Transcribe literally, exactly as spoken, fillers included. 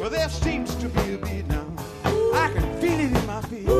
Well, there seems to be a beat now. I can feel it in my feet.